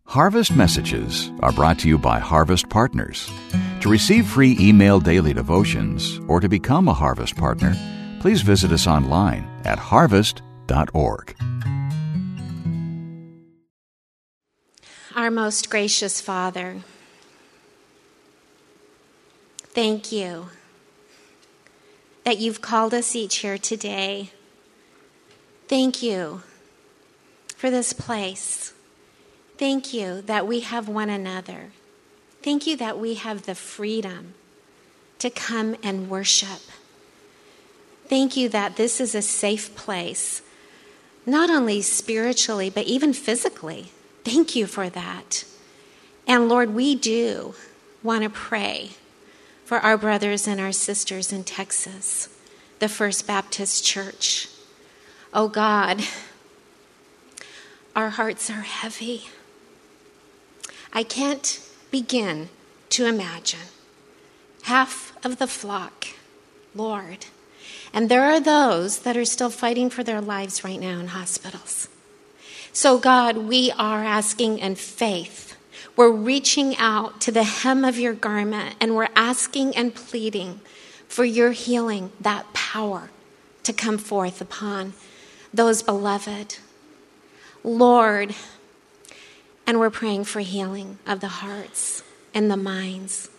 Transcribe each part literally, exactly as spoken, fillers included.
Harvest Messages are brought to you by Harvest Partners. To receive free email daily devotions or to become a Harvest Partner, please visit us online at harvest dot org. Our most gracious Father, thank you that you've called us each here today. Thank you for this place. Thank you that we have one another. Thank you that we have the freedom to come and worship. Thank you that this is a safe place, not only spiritually, but even physically. Thank you for that. And Lord, we do want to pray for our brothers and our sisters in Texas, the First Baptist Church. Oh God, our hearts are heavy. I can't begin to imagine half of the flock, Lord. And there are those that are still fighting for their lives right now in hospitals. So God, we are asking in faith. We're reaching out to the hem of your garment and we're asking and pleading for your healing, that power to come forth upon those beloved. Lord, and we're praying for healing of the hearts and the minds.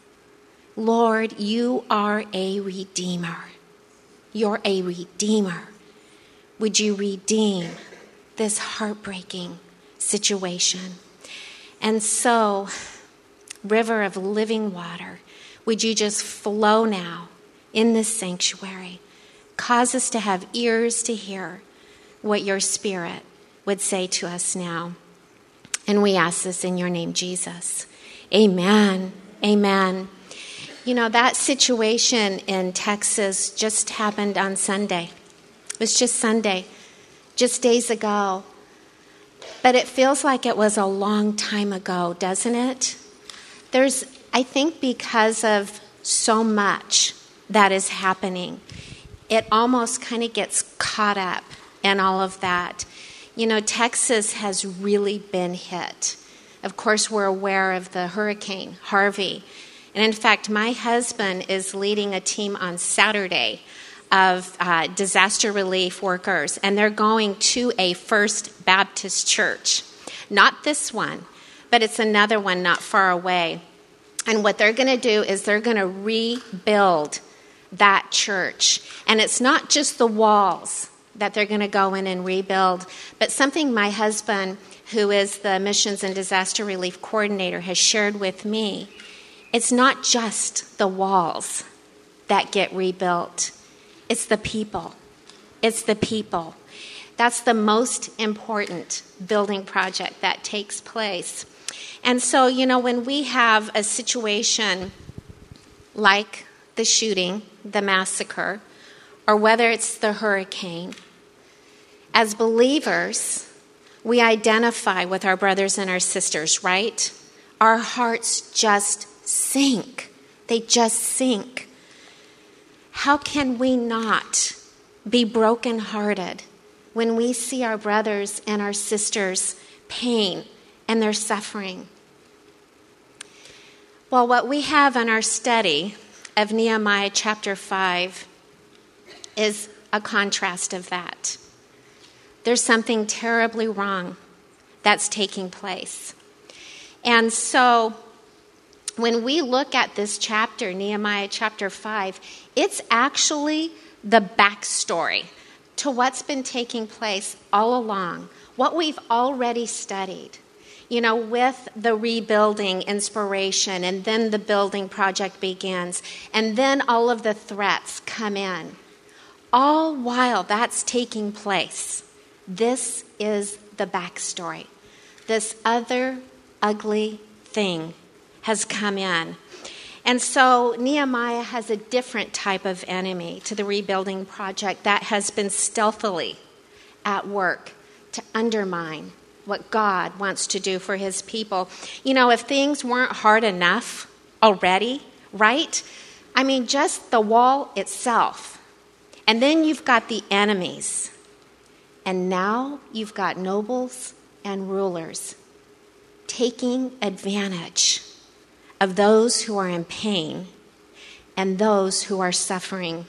Lord, you are a redeemer. You're a redeemer. Would you redeem this heartbreaking situation? And so, river of living water, would you just flow now in this sanctuary? Cause us to have ears to hear what your Spirit would say to us now. And we ask this in your name, Jesus. Amen. Amen. You know, that situation in Texas just happened on Sunday. It was just Sunday, just days ago. But it feels like it was a long time ago, doesn't it? There's, I think because of so much that is happening, it almost kind of gets caught up in all of that. You know, Texas has really been hit. Of course, we're aware of the hurricane, Harvey. And in fact, my husband is leading a team on Saturday of uh, disaster relief workers, and they're going to a First Baptist church. Not this one, but it's another one not far away. And what they're going to do is they're going to rebuild that church. And it's not just the walls that they're going to go in and rebuild, but something my husband, who is the Missions and Disaster Relief Coordinator, has shared with me. It's not just the walls that get rebuilt. It's the people. It's the people. That's the most important building project that takes place. And so, you know, when we have a situation like the shooting, the massacre, or whether it's the hurricane, as believers, we identify with our brothers and our sisters, right? Our hearts just sink. They just sink. How can we not be brokenhearted when we see our brothers and our sisters' pain and their suffering? Well, what we have in our study of Nehemiah chapter five is a contrast of that. There's something terribly wrong that's taking place. And so when we look at this chapter, Nehemiah chapter five, it's actually the backstory to what's been taking place all along, what we've already studied. You know, with the rebuilding inspiration, and then the building project begins, and then all of the threats come in. All while that's taking place, this is the backstory. This other ugly thing has come in. And so Nehemiah has a different type of enemy to the rebuilding project that has been stealthily at work to undermine what God wants to do for his people. You know, if things weren't hard enough already, right? I mean, just the wall itself. And then you've got the enemies. And now you've got nobles and rulers taking advantage of those who are in pain and those who are suffering.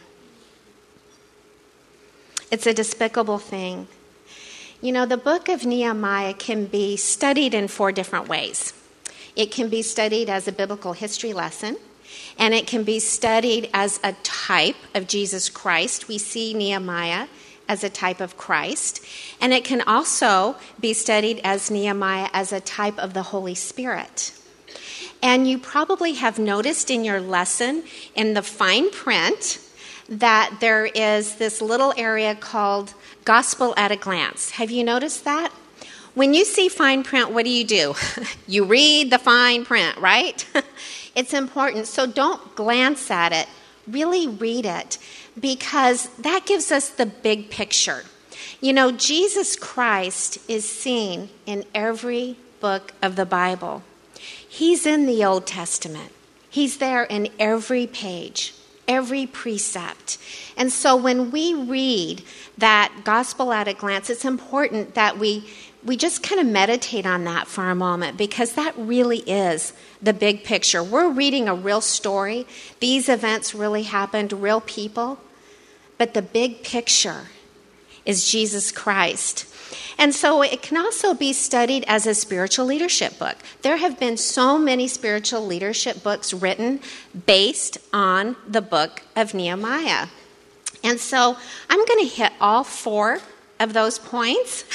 It's a despicable thing. You know, the book of Nehemiah can be studied in four different ways. It can be studied as a biblical history lesson, and it can be studied as a type of Jesus Christ. We see Nehemiah as a type of Christ, and it can also be studied as Nehemiah as a type of the Holy Spirit. And you probably have noticed in your lesson in the fine print that there is this little area called Gospel at a Glance. Have you noticed that? When you see fine print, what do you do? You read the fine print, right? It's important. So don't glance at it. Really read it, because that gives us the big picture. You know, Jesus Christ is seen in every book of the Bible. He's in the Old Testament. He's there in every page, every precept. And so when we read that Gospel at a Glance, it's important that we we just kind of meditate on that for a moment, because that really is the big picture. We're reading a real story. These events really happened, real people. But the big picture is Jesus Christ. And so it can also be studied as a spiritual leadership book. There have been so many spiritual leadership books written based on the book of Nehemiah. And so I'm going to hit all four of those points,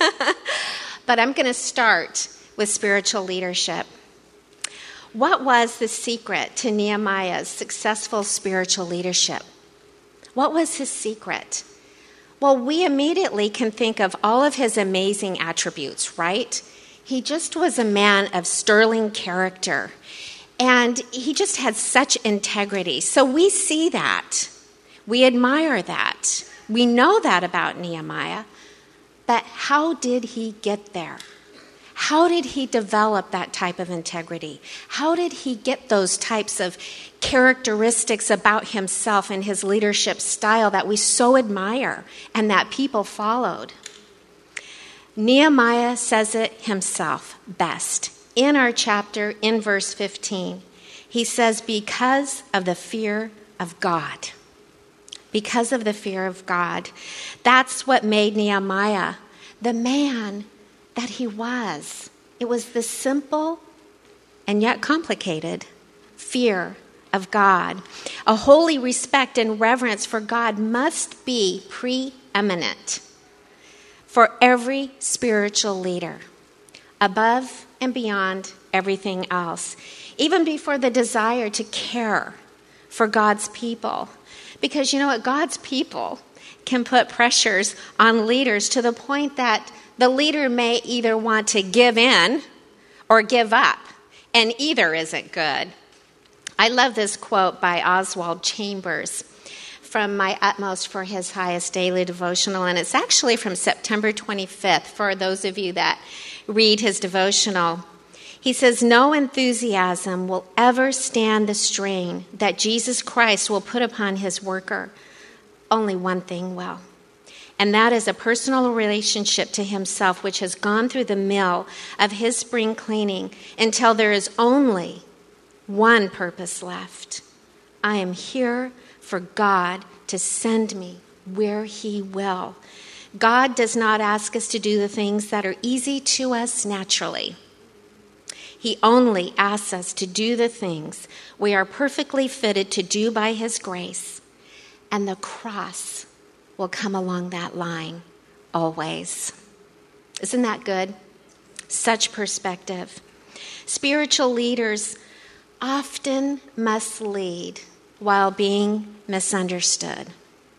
but I'm going to start with spiritual leadership. What was the secret to Nehemiah's successful spiritual leadership? What was his secret? Well, we immediately can think of all of his amazing attributes, right? He just was a man of sterling character, and he just had such integrity. So we see that. We admire that. We know that about Nehemiah. But how did he get there? How did he develop that type of integrity? How did he get those types of characteristics about himself and his leadership style that we so admire and that people followed? Nehemiah says it himself best. In our chapter, in verse fifteen, he says, because of the fear of God. Because of the fear of God. That's what made Nehemiah the man that he was. It was the simple and yet complicated fear of God. A holy respect and reverence for God must be preeminent for every spiritual leader, above and beyond everything else, even before the desire to care for God's people. Because you know what? God's people can put pressures on leaders to the point that the leader may either want to give in or give up, and either isn't good. I love this quote by Oswald Chambers from My Utmost for His Highest Daily Devotional, and it's actually from September twenty-fifth for those of you that read his devotional. He says, no enthusiasm will ever stand the strain that Jesus Christ will put upon his worker. Only one thing will. And that is a personal relationship to himself, which has gone through the mill of his spring cleaning until there is only one purpose left. I am here for God to send me where he will. God does not ask us to do the things that are easy to us naturally. He only asks us to do the things we are perfectly fitted to do by his grace. And the cross will come along that line always. Isn't that good? Such perspective. Spiritual leaders often must lead while being misunderstood.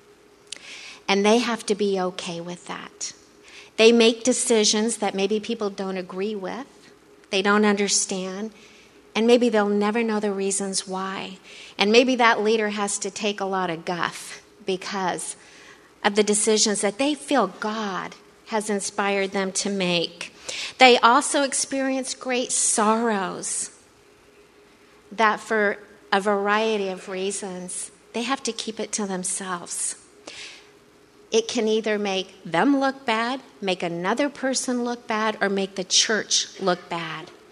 And they have to be okay with that. They make decisions that maybe people don't agree with. They don't understand, and maybe they'll never know the reasons why. And maybe that leader has to take a lot of guff because of the decisions that they feel God has inspired them to make. They also experience great sorrows that for a variety of reasons, they have to keep it to themselves. It can either make them look bad, make another person look bad, or make the church look bad.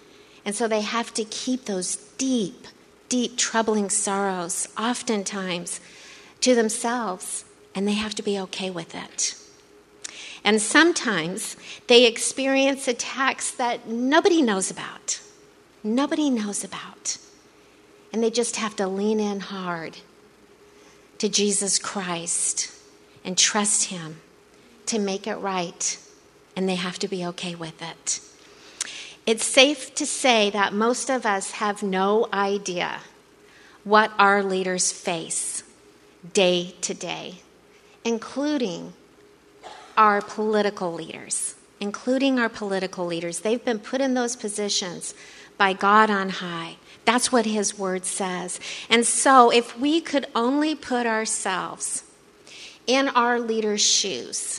And so they have to keep those deep, deep, troubling sorrows, oftentimes, to themselves, and they have to be okay with it. And sometimes they experience attacks that nobody knows about. Nobody knows about. And they just have to lean in hard to Jesus Christ and trust him to make it right. And they have to be okay with it. It's safe to say that most of us have no idea what our leaders face day to day, including our political leaders, including our political leaders. They've been put in those positions by God on high. That's what his word says. And so if we could only put ourselves in our leaders' shoes,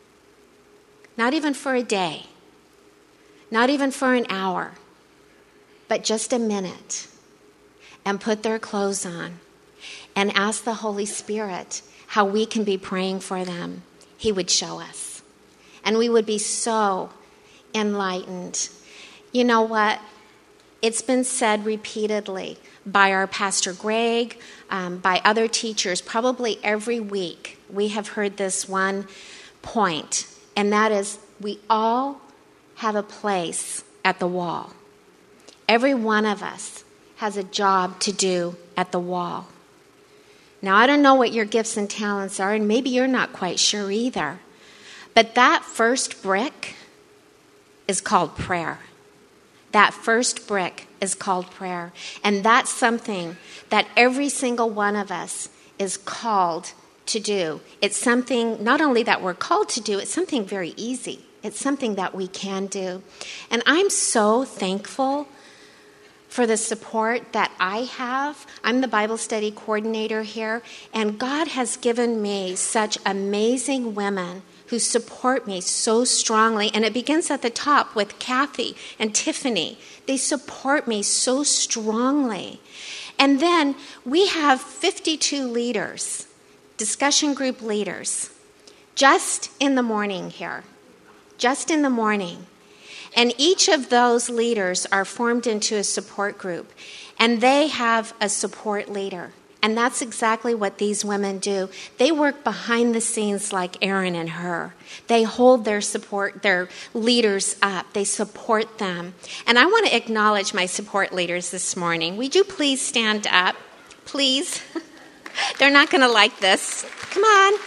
not even for a day, not even for an hour, but just a minute, and put their clothes on and ask the Holy Spirit how we can be praying for them, he would show us. And we would be so enlightened. You know what? It's been said repeatedly by our Pastor Greg, um, by other teachers, probably every week. We have heard this one point, and that is we all have a place at the wall. Every one of us has a job to do at the wall. Now, I don't know what your gifts and talents are, and maybe you're not quite sure either. But that first brick is called prayer. That first brick is called prayer. And that's something that every single one of us is called to do. It's something not only that we're called to do, it's something very easy. It's something that we can do. And I'm so thankful for the support that I have. I'm the Bible study coordinator here, and God has given me such amazing women who support me so strongly. And it begins at the top with Kathy and Tiffany. They support me so strongly. And then we have fifty-two leaders, discussion group leaders, just in the morning here, just in the morning. And each of those leaders are formed into a support group, and they have a support leader. And that's exactly what these women do. They work behind the scenes like Aaron and Hur. They hold their support, their leaders up. They support them. And I want to acknowledge my support leaders this morning. Would you please stand up? Please. They're not going to like this. Come on.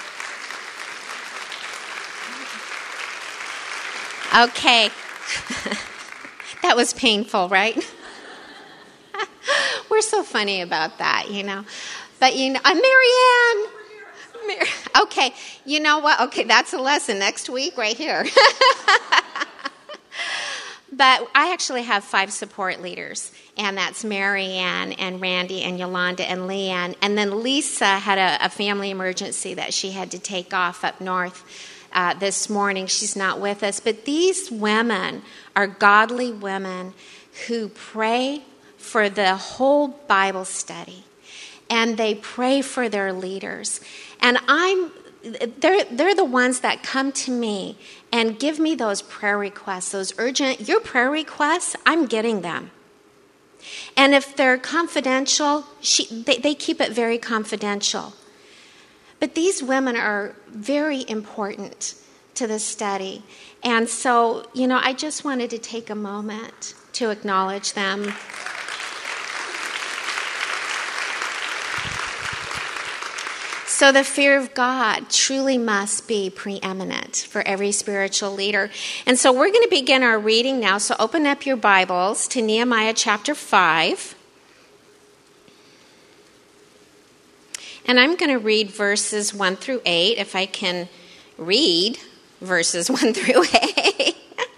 Okay. That was painful, right? We're so funny about that, you know. But, you know, uh, Marianne. Mar- okay, you know what? Okay, that's a lesson next week right here. But I actually have five support leaders, and that's Marianne and Randy and Yolanda and Leanne. And then Lisa had a, a family emergency that she had to take off up north uh, this morning. She's not with us. But these women are godly women who pray for the whole Bible study, and they pray for their leaders. And I'm they're they're the ones that come to me and give me those prayer requests, those urgent, your prayer requests, I'm getting them. And if they're confidential, she, they, they keep it very confidential. But these women are very important to the study. And so, you know, I just wanted to take a moment to acknowledge them. So the fear of God truly must be preeminent for every spiritual leader. And so we're going to begin our reading now. So open up your Bibles to Nehemiah chapter five. And I'm going to read verses one through eight, if I can read verses one through eight.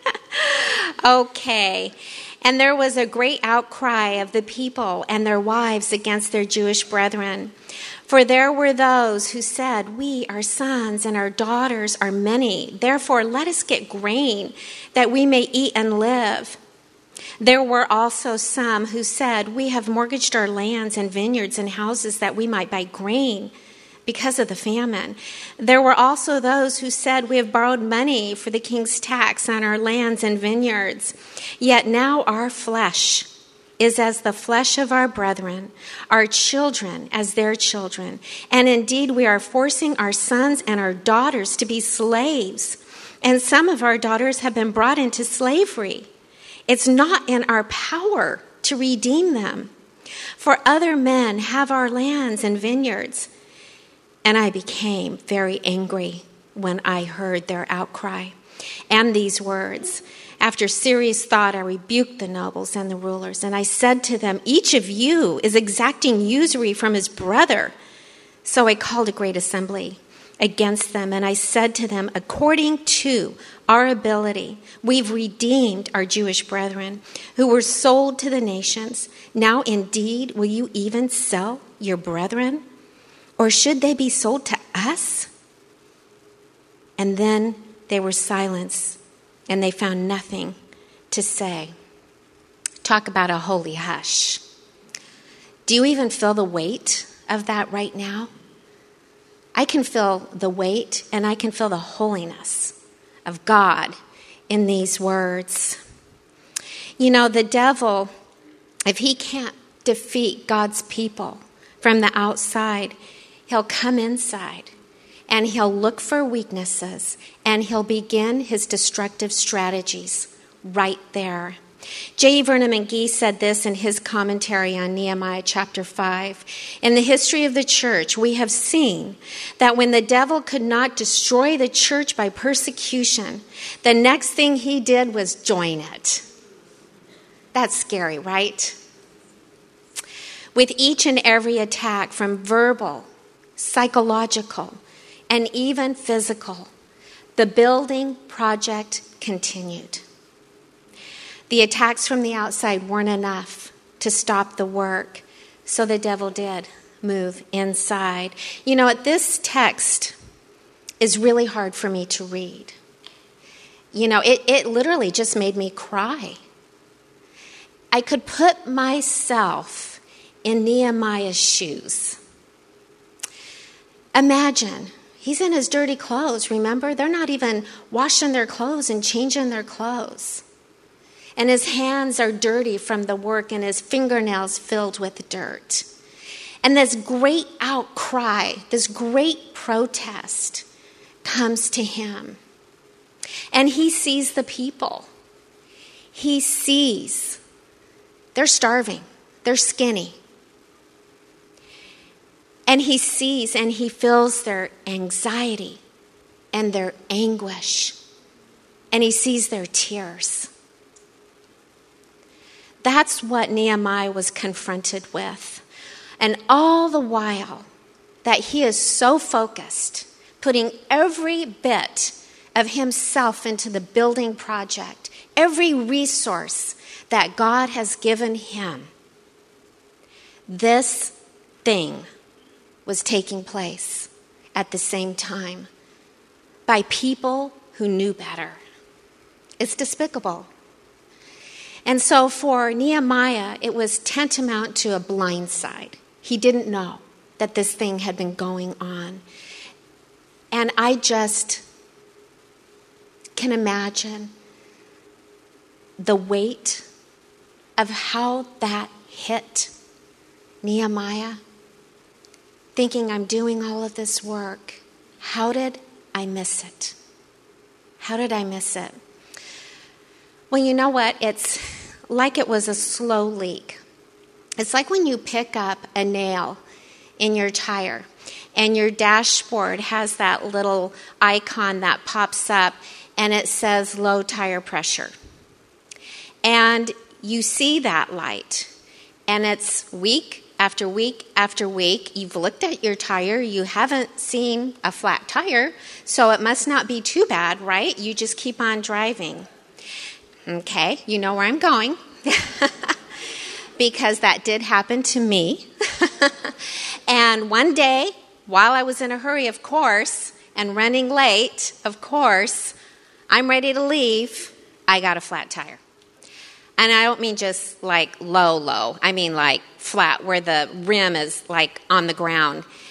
Okay. And there was a great outcry of the people and their wives against their Jewish brethren. For there were those who said, "We, our sons and our daughters are many. Therefore, let us get grain that we may eat and live." There were also some who said, "We have mortgaged our lands and vineyards and houses that we might buy grain, because of the famine. There were also those who said, "We have borrowed money for the king's tax on our lands and vineyards. Yet now our flesh is as the flesh of our brethren, our children as their children. And indeed, we are forcing our sons and our daughters to be slaves. And some of our daughters have been brought into slavery. It's not in our power to redeem them. For other men have our lands and vineyards." And I became very angry when I heard their outcry and these words. After serious thought, I rebuked the nobles and the rulers, and I said to them, "Each of you is exacting usury from his brother." So I called a great assembly against them, and I said to them, "According to our ability, we've redeemed our Jewish brethren who were sold to the nations. Now indeed, will you even sell your brethren? Or should they be sold to us?" And then they were silenced, and they found nothing to say. Talk about a holy hush. Do you even feel the weight of that right now? I can feel the weight, and I can feel the holiness of God in these words. You know, the devil, if he can't defeat God's people from the outside, he'll come inside and he'll look for weaknesses and he'll begin his destructive strategies right there. J. Vernon McGee said this in his commentary on Nehemiah chapter five. "In the history of the church, we have seen that when the devil could not destroy the church by persecution, the next thing he did was join it." That's scary, right? With each and every attack, from verbal, psychological, and even physical, the building project continued. The attacks from the outside weren't enough to stop the work, so the devil did move inside. You know, this text is really hard for me to read. You know, it, it literally just made me cry. I could put myself in Nehemiah's shoes. Imagine, he's in his dirty clothes, remember? They're not even washing their clothes and changing their clothes. And his hands are dirty from the work and his fingernails filled with dirt. And this great outcry, this great protest comes to him. And he sees the people. He sees they're starving, they're skinny. And he sees and he feels their anxiety and their anguish. And he sees their tears. That's what Nehemiah was confronted with. And all the while that he is so focused, putting every bit of himself into the building project, every resource that God has given him, this thing was taking place at the same time by people who knew better. It's despicable. And so for Nehemiah, it was tantamount to a blindside. He didn't know that this thing had been going on. And I just can imagine the weight of how that hit Nehemiah, thinking, I'm doing all of this work. How did I miss it? How did I miss it? Well, you know what? It's like it was a slow leak. It's like when you pick up a nail in your tire and your dashboard has that little icon that pops up and it says low tire pressure. And you see that light and it's week after week after week. You've looked at your tire. You haven't seen a flat tire, so it must not be too bad, right? You just keep on driving. Okay, you know where I'm going. Because that did happen to me. And one day, while I was in a hurry, of course, and running late, of course, I'm ready to leave, I got a flat tire. And I don't mean just like low, low. I mean like flat, where the rim is like on the ground.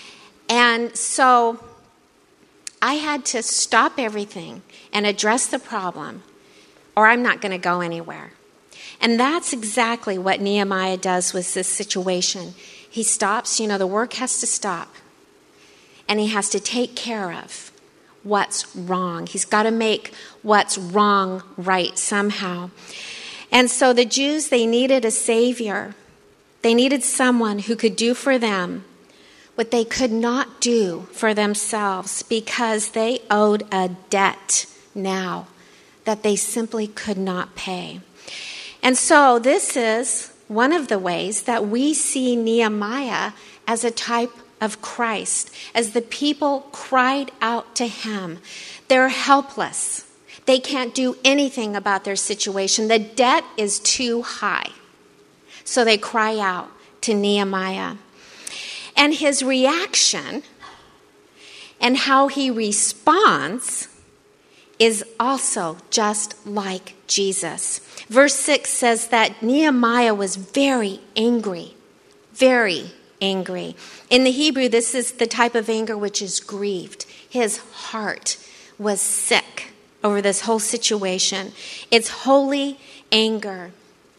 And so I had to stop everything and address the problem, or I'm not going to go anywhere. And that's exactly what Nehemiah does with this situation. He stops, you know, the work has to stop. And he has to take care of what's wrong. He's got to make what's wrong right somehow. And so the Jews, they needed a savior. They needed someone who could do for them what they could not do for themselves, because they owed a debt now that they simply could not pay. And so this is one of the ways that we see Nehemiah as a type of Christ. As the people cried out to him, they're helpless. They can't do anything about their situation. The debt is too high. So they cry out to Nehemiah. And his reaction and how he responds is also just like Jesus. Verse six says that Nehemiah was very angry, very angry. In the Hebrew, this is the type of anger which is grieved. His heart was sick over this whole situation. It's holy anger.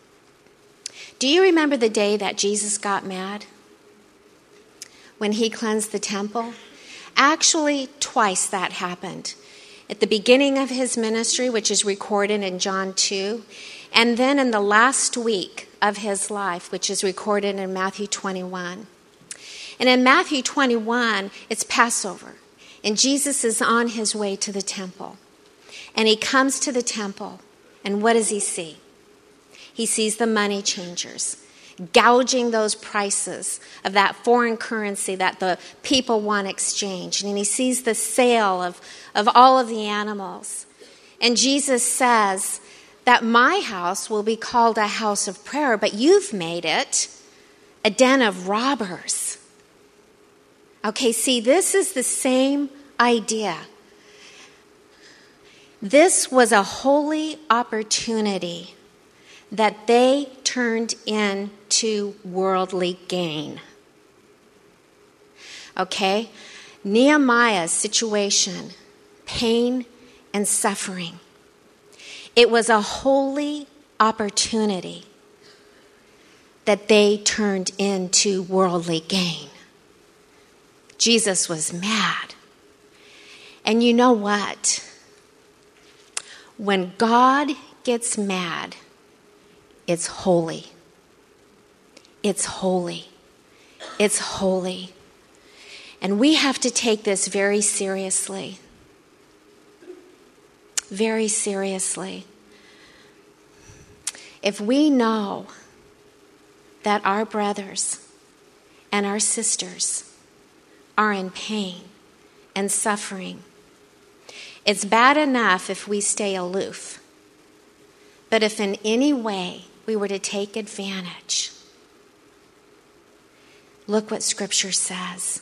Do you remember the day that Jesus got mad? When he cleansed the temple? Actually, twice that happened. At the beginning of his ministry, which is recorded in John two, and then in the last week of his life, which is recorded in Matthew twenty-one. And in Matthew twenty-one, it's Passover, and Jesus is on his way to the temple. And he comes to the temple, and what does he see? He sees the money changers gouging those prices of that foreign currency that the people want exchanged. And he sees the sale of, of all of the animals. And Jesus says that my house will be called a house of prayer, but you've made it a den of robbers. Okay, see, this is the same idea. This was a holy opportunity that they turned into worldly gain. Okay? Nehemiah's situation, pain and suffering. It was a holy opportunity that they turned into worldly gain. Jesus was mad. And you know what? When God gets mad, it's holy. It's holy. It's holy. And we have to take this very seriously. Very seriously. If we know that our brothers and our sisters are in pain and suffering, it's bad enough if we stay aloof. But if in any way we were to take advantage, look what Scripture says.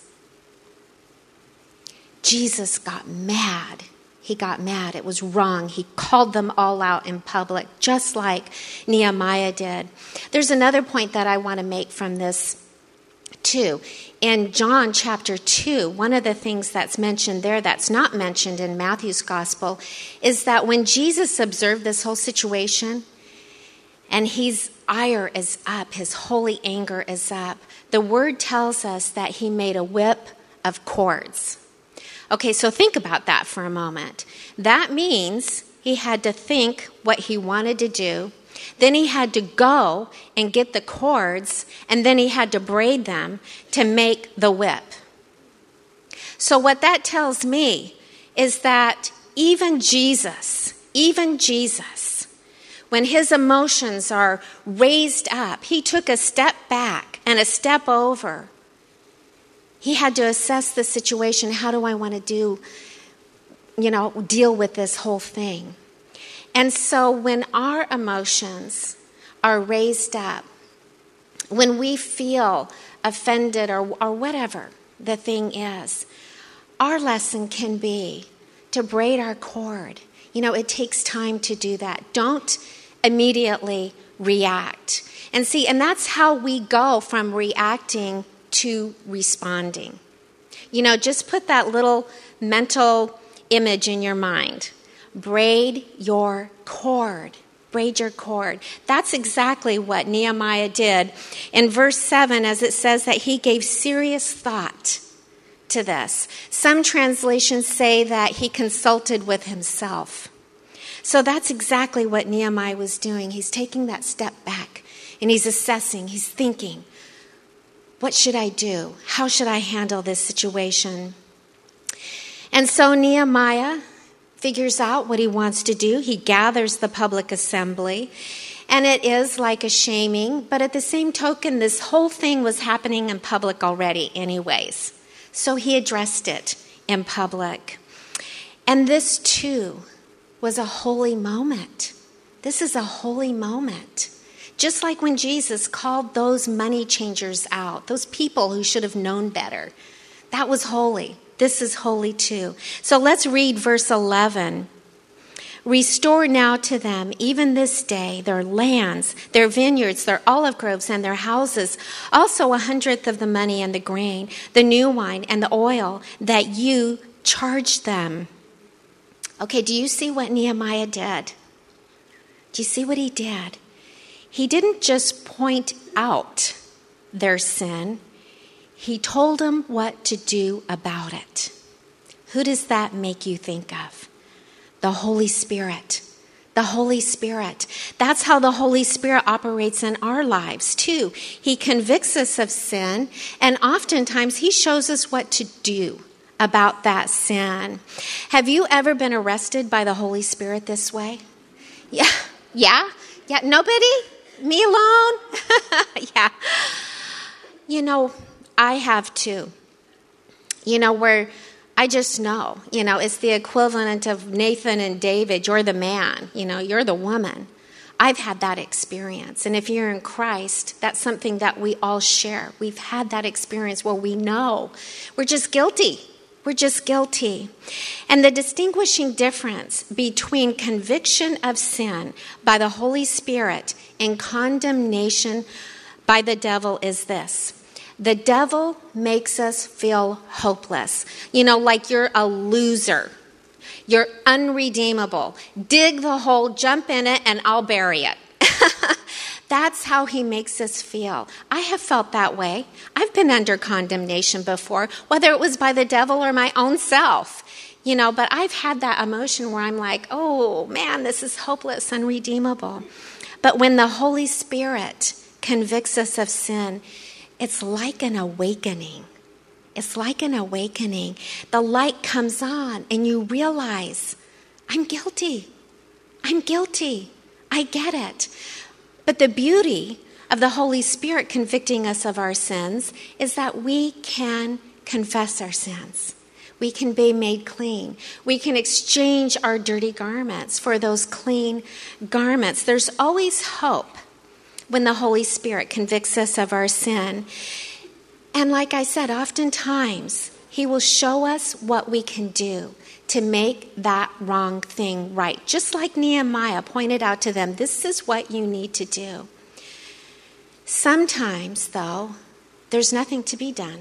Jesus got mad. He got mad. It was wrong. He called them all out in public, just like Nehemiah did. There's another point that I want to make from this, too. In John chapter two, one of the things that's mentioned there that's not mentioned in Matthew's gospel is that when Jesus observed this whole situation, and his ire is up, his holy anger is up, the word tells us that he made a whip of cords. Okay, so think about that for a moment. That means he had to think what he wanted to do. Then he had to go and get the cords, and then he had to braid them to make the whip. So what that tells me is that even Jesus, even Jesus, when his emotions are raised up, he took a step back and a step over. He had to assess the situation. How do I want to do, you know, deal with this whole thing? And so when our emotions are raised up, when we feel offended or, or whatever the thing is, our lesson can be to braid our cord. You know, it takes time to do that. Don't immediately react. And see, and that's how we go from reacting to responding. You know, just put that little mental image in your mind. Braid your cord. Braid your cord. That's exactly what Nehemiah did. In verse seven, as it says that he gave serious thought to this. Some translations say that he consulted with himself. So that's exactly what Nehemiah was doing. He's taking that step back and he's assessing, he's thinking, what should I do? How should I handle this situation? And so Nehemiah figures out what he wants to do. He gathers the public assembly, and it is like a shaming, but at the same token, this whole thing was happening in public already anyways. So he addressed it in public. And this too was a holy moment. This is a holy moment. Just like when Jesus called those money changers out, those people who should have known better. That was holy. This is holy too. So let's read verse eleven. Restore now to them, even this day, their lands, their vineyards, their olive groves, and their houses, also a hundredth of the money and the grain, the new wine and the oil that you charged them. Okay, do you see what Nehemiah did? Do you see what he did? He didn't just point out their sin. He told them what to do about it. Who does that make you think of? The Holy Spirit. The Holy Spirit. That's how the Holy Spirit operates in our lives too. He convicts us of sin, and oftentimes he shows us what to do about that sin. Have you ever been arrested by the Holy Spirit this way? Yeah. Yeah? Yeah. Nobody? Me alone? Yeah. You know, I have too. You know, where I just know, you know, it's the equivalent of Nathan and David. You're the man, you know, you're the woman. I've had that experience. And if you're in Christ, that's something that we all share. We've had that experience where we know we're just guilty. We're just guilty. And the distinguishing difference between conviction of sin by the Holy Spirit and condemnation by the devil is this. The devil makes us feel hopeless. You know, like you're a loser. You're unredeemable. Dig the hole, jump in it, and I'll bury it. That's how he makes us feel. I have felt that way. I've been under condemnation before, whether it was by the devil or my own self. You know, but I've had that emotion where I'm like, oh man, this is hopeless, unredeemable. But when the Holy Spirit convicts us of sin, it's like an awakening. It's like an awakening. The light comes on and you realize, I'm guilty. I'm guilty. I get it. But the beauty of the Holy Spirit convicting us of our sins is that we can confess our sins. We can be made clean. We can exchange our dirty garments for those clean garments. There's always hope when the Holy Spirit convicts us of our sin. And like I said, oftentimes he will show us what we can do to make that wrong thing right. Just like Nehemiah pointed out to them, this is what you need to do. Sometimes, though, there's nothing to be done.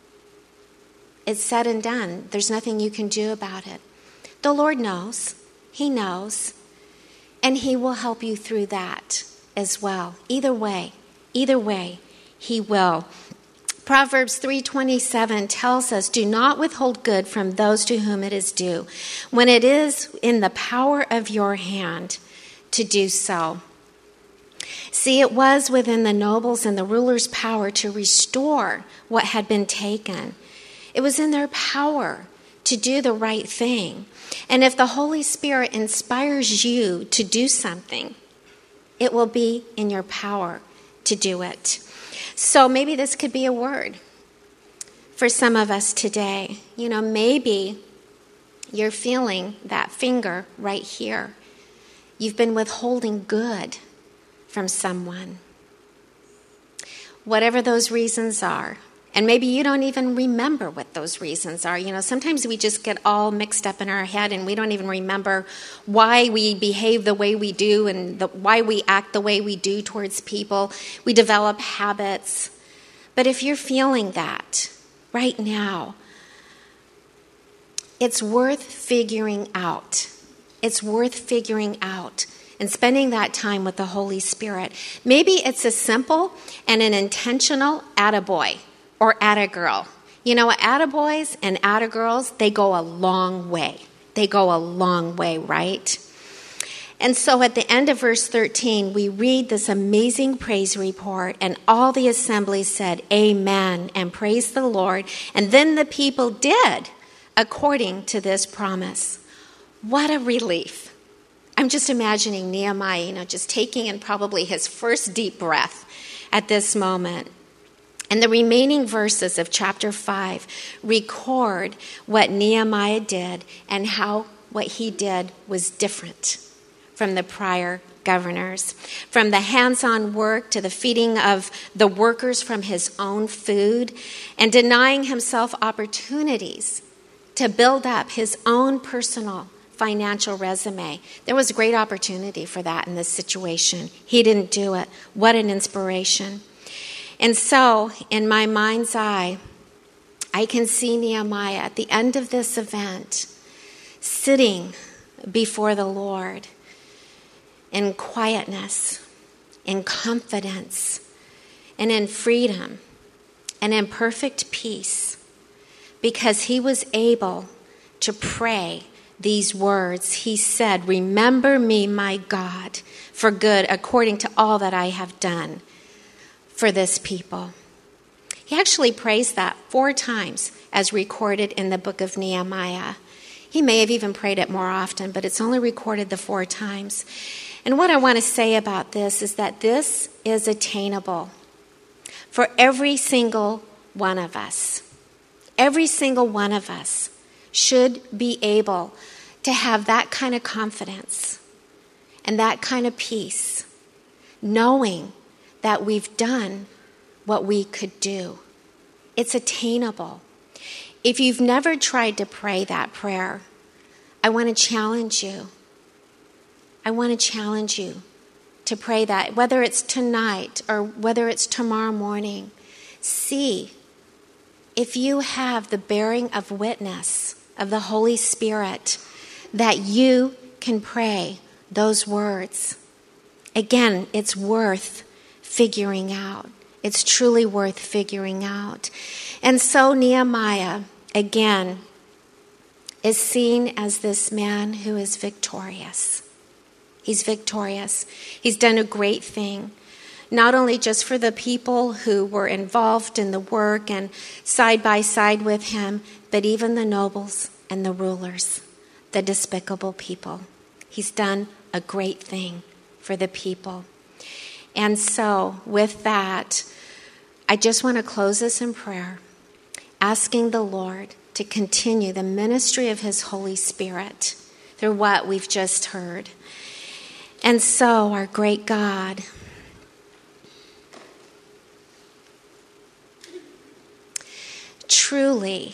It's said and done. There's nothing you can do about it. The Lord knows. He knows. And he will help you through that as well. Either way, either way, he will. Proverbs three twenty-seven tells us, do not withhold good from those to whom it is due, when it is in the power of your hand to do so. See, it was within the nobles and the rulers' power to restore what had been taken. It was in their power to do the right thing. And if the Holy Spirit inspires you to do something, it will be in your power to do it. So maybe this could be a word for some of us today. You know, maybe you're feeling that finger right here. You've been withholding good from someone. Whatever those reasons are. And maybe you don't even remember what those reasons are. You know, sometimes we just get all mixed up in our head and we don't even remember why we behave the way we do and the, why we act the way we do towards people. We develop habits. But if you're feeling that right now, it's worth figuring out. It's worth figuring out and spending that time with the Holy Spirit. Maybe it's as simple and an intentional attaboy or attagirl. You know, attaboys and attagirls, they go a long way. They go a long way, right? And so at the end of verse thirteen, we read this amazing praise report, and all the assembly said, Amen, and praise the Lord. And then the people did according to this promise. What a relief. I'm just imagining Nehemiah, you know, just taking in probably his first deep breath at this moment. And the remaining verses of chapter five record what Nehemiah did and how what he did was different from the prior governors. From the hands-on work to the feeding of the workers from his own food and denying himself opportunities to build up his own personal financial resume. There was great opportunity for that in this situation. He didn't do it. What an inspiration. And so, in my mind's eye, I can see Nehemiah at the end of this event sitting before the Lord in quietness, in confidence, and in freedom, and in perfect peace, because he was able to pray these words. He said, Remember me, my God, for good, according to all that I have done for this people. He actually prays that four times as recorded in the book of Nehemiah. He may have even prayed it more often, but it's only recorded the four times. And what I want to say about this is that this is attainable for every single one of us. Every single one of us should be able to have that kind of confidence and that kind of peace, knowing that we've done what we could do. It's attainable. If you've never tried to pray that prayer, I want to challenge you. I want to challenge you to pray that, whether it's tonight or whether it's tomorrow morning. See if you have the bearing of witness of the Holy Spirit that you can pray those words. Again, it's worth figuring out. It's truly worth figuring out. And so Nehemiah, again, is seen as this man who is victorious. He's victorious. He's done a great thing, not only just for the people who were involved in the work and side by side with him, but even the nobles and the rulers, the despicable people. He's done a great thing for the people. And so with that, I just want to close this in prayer, asking the Lord to continue the ministry of his Holy Spirit through what we've just heard. And so, our great God, truly,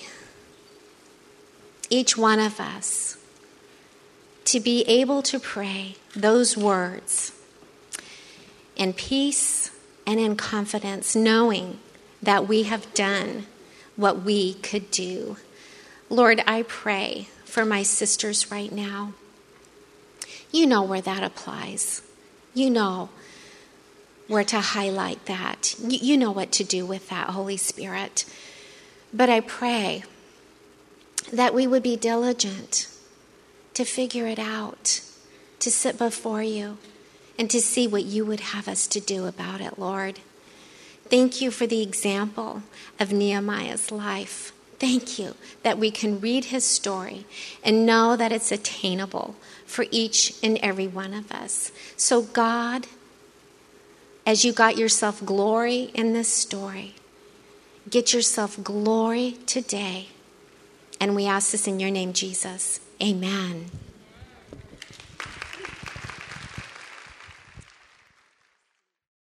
each one of us, to be able to pray those words in peace and in confidence, knowing that we have done what we could do. Lord, I pray for my sisters right now. You know where that applies. You know where to highlight that. You know what to do with that, Holy Spirit. But I pray that we would be diligent to figure it out, to sit before you, and to see what you would have us to do about it, Lord. Thank you for the example of Nehemiah's life. Thank you that we can read his story and know that it's attainable for each and every one of us. So God, as you got yourself glory in this story, get yourself glory today. And we ask this in your name, Jesus. Amen.